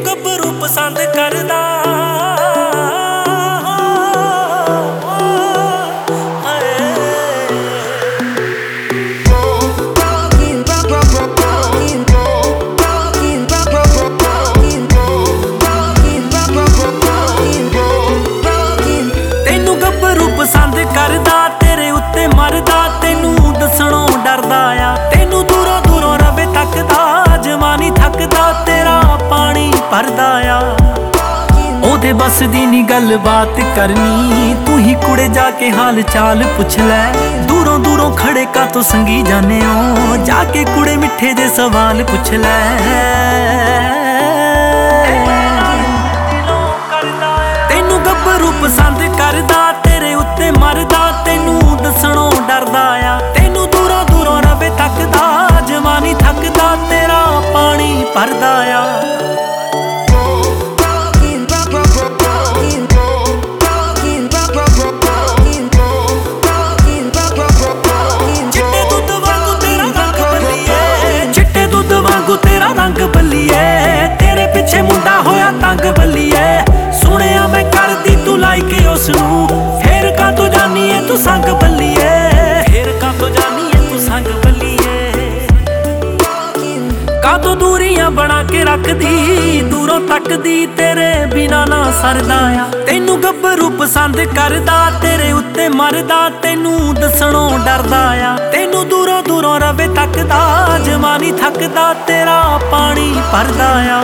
ਗੱਭਰੂ ਪਸੰਦ ਕਰਦਾ ਤੈਨੂੰ ਗੱਭਰੂ ਪਸੰਦ ਕਰਦਾ, ਤੇਰੇ ਉੱਤੇ ਮਰਦਾ, ਤੈਨੂੰ ਦੱਸਣੋਂ ਡਰਦਾ ਆ। ਤੈਨੂੰ ਦੂਰੋਂ ਦੂਰੋਂ ਰਵੇ ਤੱਕਦਾ, ਜਵਾਨੀ ਥੱਕਦਾ, ਤੇਰਾ ਪਾਣੀ ਭਰਦਾ ਆ। ਉਹਦੇ ਬਸ ਦੀ ਨੀ ਗੱਲ ਬਾਤ ਕਰਨੀ, ਤੂੰ ਹੀ ਕੁੜੇ ਜਾ ਕੇ ਹਾਲ ਚਾਲ ਪੁੱਛ ਲੈ। ਦੂਰੋਂ ਦੂਰੋਂ ਖੜੇ ਕਾਤੋਂ ਸੰਗੀ ਜਾਨੇ ਹੋ, ਜਾ ਕੇ ਕੁੜੇ ਮਿੱਠੇ ਜੇ ਸਵਾਲ ਪੁੱਛ ਲੈ। ਤੈਨੂੰ ਗੱਭਰੂ ਪਸੰਦ ਕਰਦਾ, ਤੇਰੇ ਉੱਤੇ ਮਰਦਾ, ਤੈਨੂੰ ਦੱਸਣੋਂ ਡਰਦਾ ਆ। ਤੈਨੂੰ ਦੂਰੋਂ ਦੂਰੋਂ ਰਵੇ ਤੱਕਦਾ, ਜਵਾਨੀ ਥੱਕਦਾ, ਤੇਰਾ ਪਾਣੀ ਭਰਦਾ ਆ। ਤੇਰਾ ਰੰਗ ਬੱਲੀਏ, ਤੇਰੇ ਪਿੱਛੇ ਮੁੰਡਾ ਹੋਇਆ ਤੰਗ ਬੱਲੀਏ। ਸੁਣਿਆ ਮੈਂ ਕਰਦੀ ਤੂੰ ਲਾਈਕ ਉਸਨੂੰ, ਫੇਰ ਕਾਤੋਂ ਜਾਨੀ ਏ ਤੂੰ ਸੰਗ ਬੱਲੀਏ। ਫੇਰ ਕਾਤੋਂ ਜਾਨੀ ਏ ਤੂੰ ਸੰਗ ਬੱਲੀਏ। ਕਾਤੋਂ ਦੂਰੀਆਂ ਬਣਾ ਕੇ ਰੱਖਦੀ, ਦੂਰੋਂ ਤੱਕਦੀ, ਤੇਰੇ ਬਿਨਾ ਨਾ ਸਰਦਾ ਆ। ਤੈਨੂੰ ਗੱਭਰੂ ਪਸੰਦ ਕਰਦਾ, ਤੇਰੇ ਉੱਤੇ ਮਰਦਾ, ਤੈਨੂੰ ਦੱਸਣੋਂ ਡਰਦਾ ਆ। ਤੈਨੂੰ ਦੂਰੋਂ ਦੂਰੋਂ ਰਵੇ ਤੱਕਦਾ, ਜਵਾਨੀ ਥੱਕਦਾ, ਤੇਰਾ ਪਾਣੀ ਭਰਦਾ ਆ।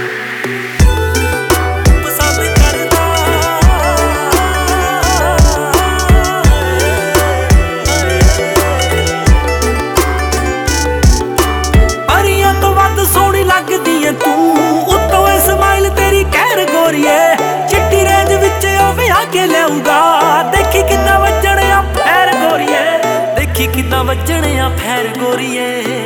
ਪਰੀਆਂ ਤੋਂ ਵੱਧ ਸੋਹਣੀ ਲੱਗਦੀ ਏ ਤੂੰ, ਉੱਤੋਂ ਇਹ ਸਮਾਈਲ ਤੇਰੀ ਕਹਿਰ ਗੋਰੀਏ। ਚਿੱਟੀ ਰੇਂਜ ਵਿੱਚ ਉਹ ਵਿਆਹ ਕੇ ਲਿਆਊਗਾ, ਦੇਖੀ ਕਿੱਦਾਂ ਵੱਜਣ ਆ ਫੈਰ ਗੋਰੀਏ। ਦੇਖੀ ਕਿੱਦਾਂ ਵੱਜਣ ਆ ਫੈਰ ਗੋਰੀਏ।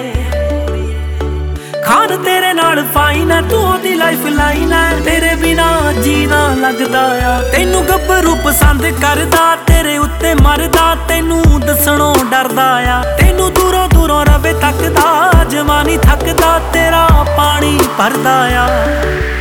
ਖਾਨ ਤੇਰੇ ਨਾਲ ਫਾਈਨ ਐ, ਤੂੰ ਉਹਦੀ ਲਾਈਫ ਲਾਈਨ ਐ, ਤੇਰੇ ਬਿਨਾ ਜੀਣਾ ਲੱਗਦਾ ਆ। ਤੈਨੂੰ ਗੱਭਰੂ ਪਸੰਦ ਕਰਦਾ, ਤੇਰੇ ਉੱਤੇ ਮਰਦਾ, ਤੈਨੂੰ ਦੱਸਣੋਂ ਡਰਦਾ ਆ। ਤੈਨੂੰ ਦੂਰੋਂ ਦੂਰੋਂ ਰਵੇ ਤੱਕਦਾ, ਜਵਾਨੀ ਥੱਕਦਾ, ਤੇਰਾ ਪਾਣੀ ਭਰਦਾ ਆ।